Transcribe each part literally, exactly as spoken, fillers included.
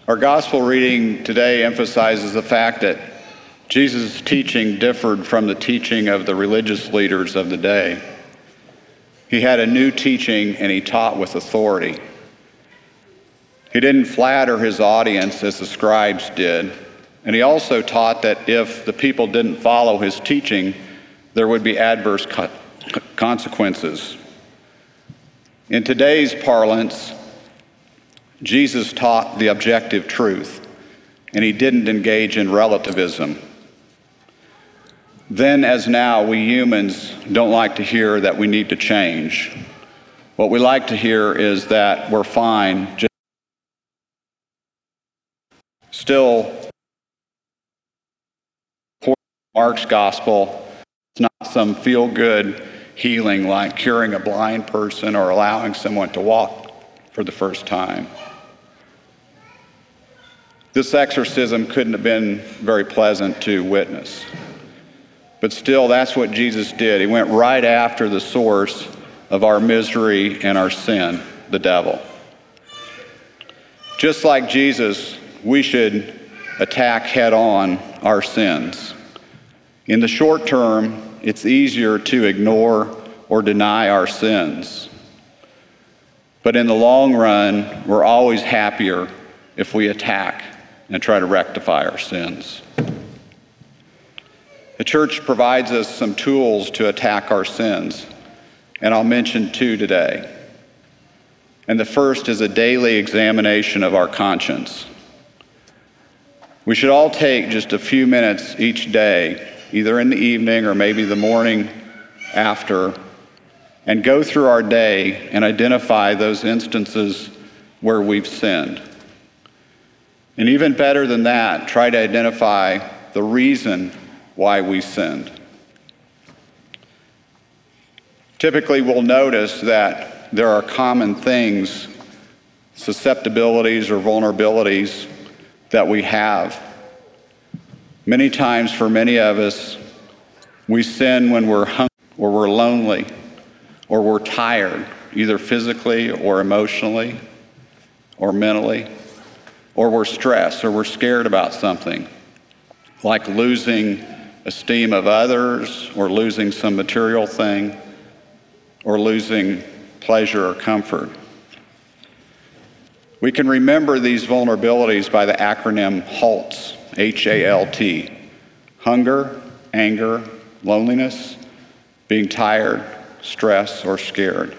Our gospel reading today emphasizes the fact that Jesus' teaching differed from the teaching of the religious leaders of the day. He had a new teaching and he taught with authority. He didn't flatter his audience as the scribes did, and he also taught that if the people didn't follow his teaching, there would be adverse co- consequences. In today's parlance, Jesus taught the objective truth, and he didn't engage in relativism. Then, as now, we humans don't like to hear that we need to change. What we like to hear is that we're fine. Just Still, Mark's gospel, it's not some feel-good healing like curing a blind person or allowing someone to walk for the first time. This exorcism couldn't have been very pleasant to witness. But still, that's what Jesus did. He went right after the source of our misery and our sin, the devil. Just like Jesus, we should attack head-on our sins. In the short term, it's easier to ignore or deny our sins. But in the long run, we're always happier if we attack and try to rectify our sins. The church provides us some tools to attack our sins, and I'll mention two today. And the first is a daily examination of our conscience. We should all take just a few minutes each day, either in the evening or maybe the morning after, and go through our day and identify those instances where we've sinned. And even better than that, try to identify the reason why we sinned. Typically, we'll notice that there are common things, susceptibilities or vulnerabilities that we have. Many times for many of us, we sin when we're hungry or we're lonely or we're tired, either physically or emotionally or mentally, or we're stressed or we're scared about something, like losing esteem of others or losing some material thing or losing pleasure or comfort. We can remember these vulnerabilities by the acronym HALTS, H A L T. Hunger, anger, loneliness, being tired, stress, or scared.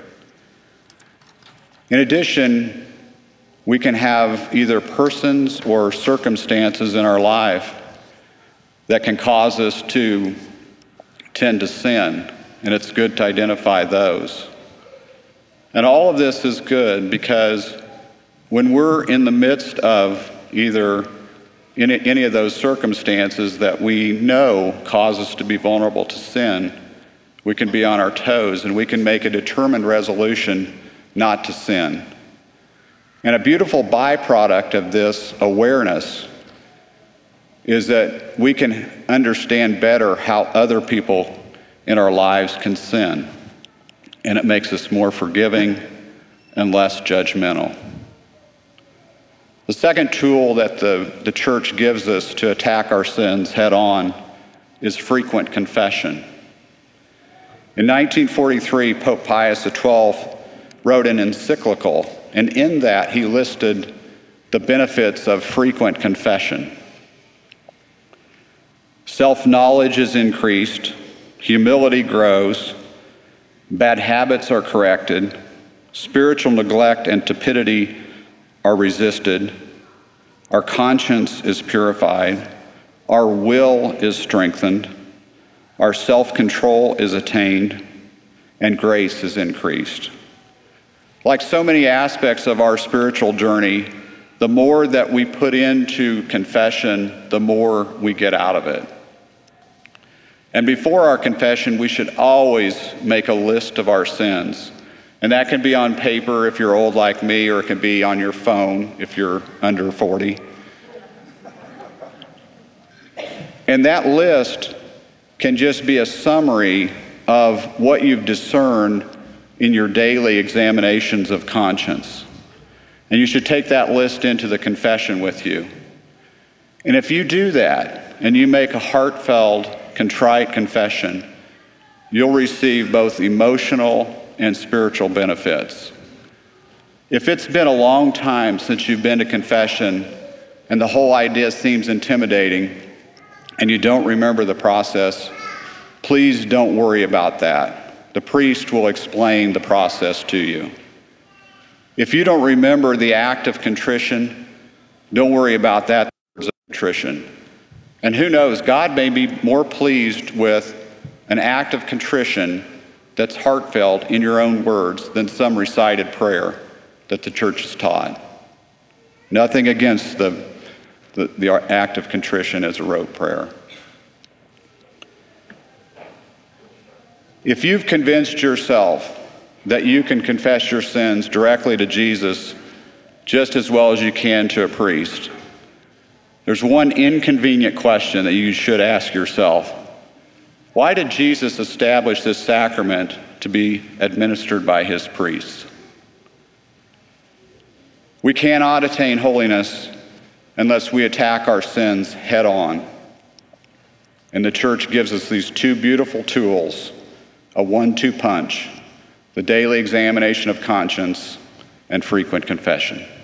In addition, we can have either persons or circumstances in our life that can cause us to tend to sin, and it's good to identify those. And all of this is good because when we're in the midst of either any, any of those circumstances that we know cause us to be vulnerable to sin, we can be on our toes and we can make a determined resolution not to sin. And a beautiful byproduct of this awareness is that we can understand better how other people in our lives can sin. And it makes us more forgiving and less judgmental. The second tool that the, the church gives us to attack our sins head on is frequent confession. In nineteen forty-three, Pope Pius the twelfth wrote an encyclical, and in that he listed the benefits of frequent confession. Self-knowledge is increased, humility grows, bad habits are corrected, spiritual neglect and tepidity are resisted, our conscience is purified, our will is strengthened, our self-control is attained, and grace is increased. Like so many aspects of our spiritual journey, the more that we put into confession, the more we get out of it. And before our confession, we should always make a list of our sins. And that can be on paper if you're old like me, or it can be on your phone if you're under forty. And that list can just be a summary of what you've discerned in your daily examinations of conscience. And you should take that list into the confession with you. And if you do that, and you make a heartfelt, contrite confession, you'll receive both emotional and spiritual benefits. If it's been a long time since you've been to confession and the whole idea seems intimidating and you don't remember the process, please don't worry about that. The priest will explain the process to you. If you don't remember the act of contrition, don't worry about that contrition. And who knows, God may be more pleased with an act of contrition that's heartfelt in your own words than some recited prayer that the church has taught. Nothing against the, the, the act of contrition as a rote prayer. If you've convinced yourself that you can confess your sins directly to Jesus just as well as you can to a priest, there's one inconvenient question that you should ask yourself. Why did Jesus establish this sacrament to be administered by his priests? We cannot attain holiness unless we attack our sins head on. And the church gives us these two beautiful tools, a one-two punch, the daily examination of conscience and frequent confession.